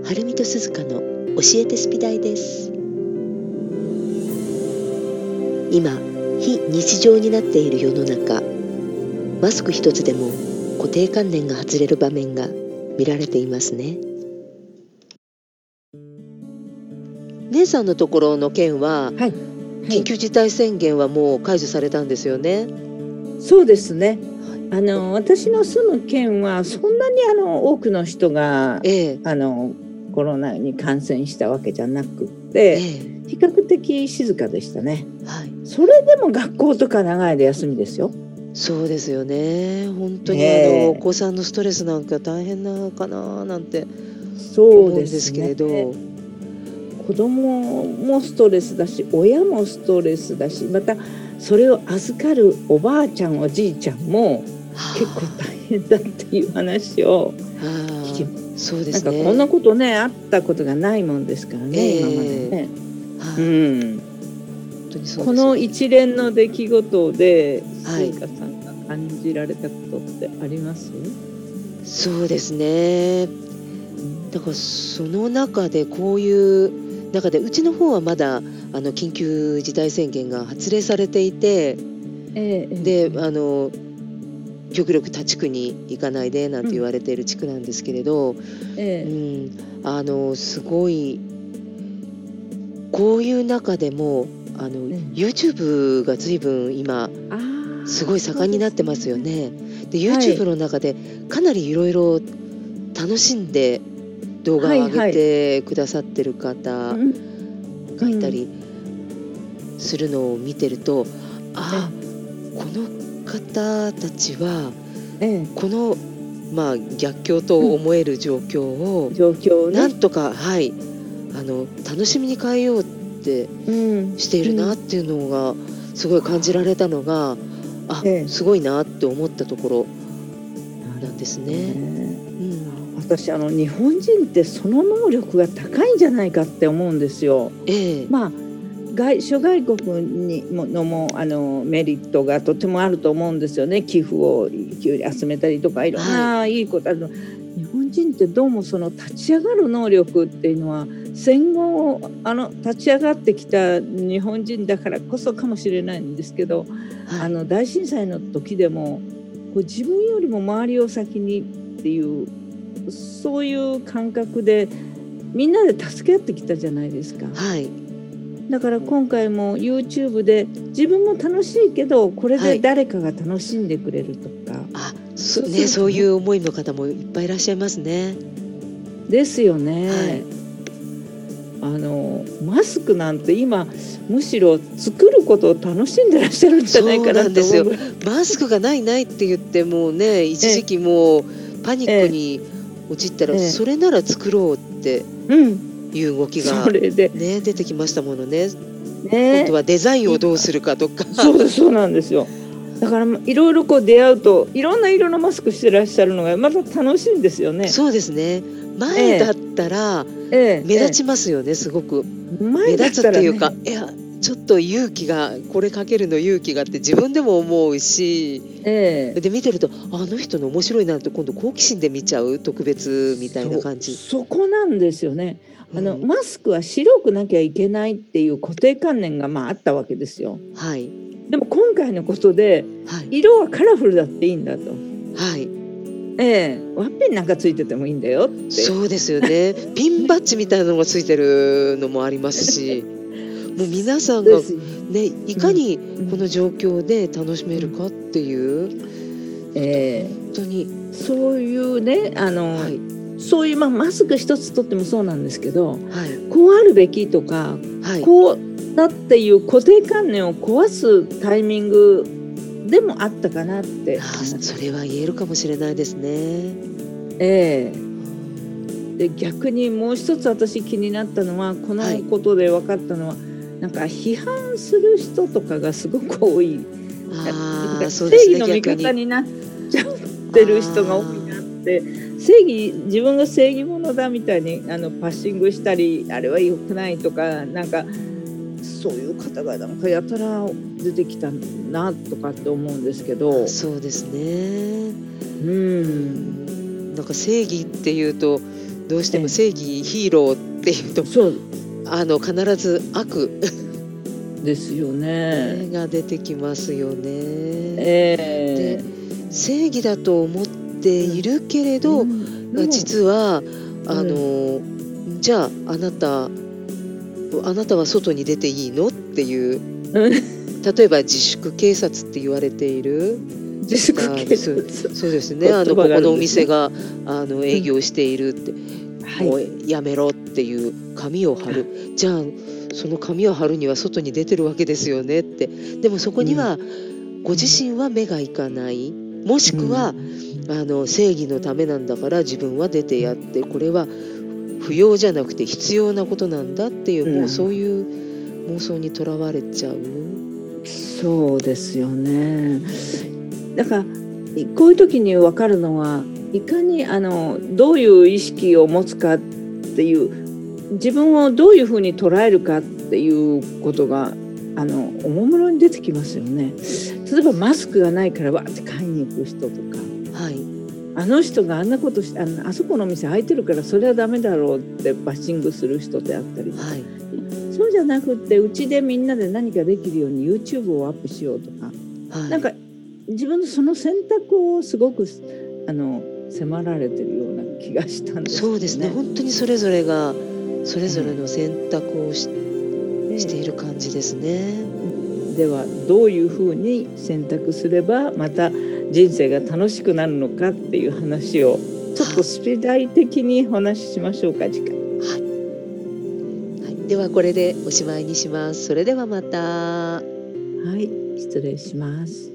はるみとすずかの教えてスピダイです。今、非日常になっている世の中、マスク一つでも固定観念が外れる場面が見られていますね。姉さんのところの県は、緊急事態宣言はもう解除されたんですよね。 そうですね。私の住む県はそんなに多くの人が、コロナに感染したわけじゃなくて、比較的静かでしたね。それでも学校とか長いで休みですよ。 そうですよね。本当にお子さんのストレスなんか大変なのかななんて思うんですけれど、 子供もストレスだし、親もストレスだし、またそれを預かるおばあちゃんおじいちゃんも結構大変だっていう話を聞きます。 そうですね。 なんかこんなことねあったことがないもんですからね、今までね。この一連の出来事で、鈴鹿さんが感じられたことってあります？ そうですね。だからその中でこういう中でうちの方はまだ緊急事態宣言が発令されていて、で極力他地区に行かないでなんて言われている地区なんですけれど、すごいこういう中でもYouTube が随分今すごい盛んになってますよね。で YouTube の中でかなりいろいろ楽しんで動画を上げてくださってる方がいたりするのを見てると、この方たちはこの逆境と思える状況をなんとか楽しみに変えようってしているなっていうのがすごい感じられたのがすごいなって思ったところなんですね。 私日本人ってその能力が高いんじゃないかって思うんですよ。諸外国にのメリットがとてもあると思うんですよね。寄付を集めたりとかいろんないいことある。日本人ってどうもその立ち上がる能力っていうのは戦後立ち上がってきた日本人だからこそかもしれないんですけど、大震災の時でも自分よりも周りを先にっていうそういう感覚でみんなで助け合ってきたじゃないですか。だから今回も YouTube で自分も楽しいけどこれで誰かが楽しんでくれるとか、 そういう思いの方もいっぱいいらっしゃいますね。 ですよね。マスクなんて今むしろ作ることを楽しんでらっしゃるんじゃないかなと思う。 マスクがないって言ってもうね、一時期もうパニックに陥ったら、それなら作ろうっていう動きが、出てきましたものね。今度はデザインをどうするかとか。 そうなんですよ。だからいろいろ出会うといろんな色のマスクしてらっしゃるのがまた楽しいんですよね。 そうですね。前だったら目立ちますよね、すごく。目立つっていうか、ちょっと勇気がこれかけるの勇気がって自分でも思うし、で見てるとあの人の面白いなって今度好奇心で見ちゃう、特別みたいな感じ。 そこなんですよね。マスクは白くなきゃいけないっていう固定観念があったわけですよ。でも今回のことで、色はカラフルだっていいんだと。ワッペンなんかついててもいいんだよって。 そうですよね。ピンバッジみたいなのがついてるのもありますし、もう皆さんがね、いかにこの状況で楽しめるかっていう、本当にそういうね、そういうマスク一つとってもそうなんですけど、こうあるべきとか、こうだっていう固定観念を壊すタイミングでもあったかなって。 それは言えるかもしれないですね。 で逆にもう一つ私気になったのは、このことで分かったのは、なんか批判する人とかがすごく多い。正義の味方になっちゃってる人が多いなって。自分が正義者だみたいにパッシングしたり、あれは良くないとか、なんかそういう方がなんかやたら出てきたなとかって思うんですけど。 そうですね。なんか正義っていうとどうしても正義ヒーローっていうと必ず悪ですよねが出てきますよね。で正義だと思っているけれど、実はじゃああなたは外に出ていいのっていう例えば自粛警察って言われている自粛警察そうですね、ここのお店が営業しているって、もうやめろっていう紙を貼る、じゃあその紙を貼るには外に出てるわけですよねって。でもそこにはご自身は目がいかない、もしくは正義のためなんだから自分は出てやって、これは不要じゃなくて必要なことなんだっていう、もうそういう妄想にとらわれちゃう。 そうですよね。だからこういう時に分かるのは、いかにどういう意識を持つかっていう、自分をどういうふうに捉えるかっていうことがおもむろに出てきますよね。例えばマスクがないからわーって買いに行く人とか、あの人があんなことしてあそこの店開いてるからそれはダメだろうってバッシングする人であったりとか、そうじゃなくってうちでみんなで何かできるように YouTube をアップしようとか、なんか自分のその選択をすごく迫られてるような気がしたんですね。 そうですね、本当にそれぞれがそれぞれの選択をしている感じですね。 ではどういうふうに選択すればまた人生が楽しくなるのかっていう話をちょっとスピリチュアル的にお話ししましょうか、次回。 ではこれでおしまいにします。それではまた。 はい、失礼します。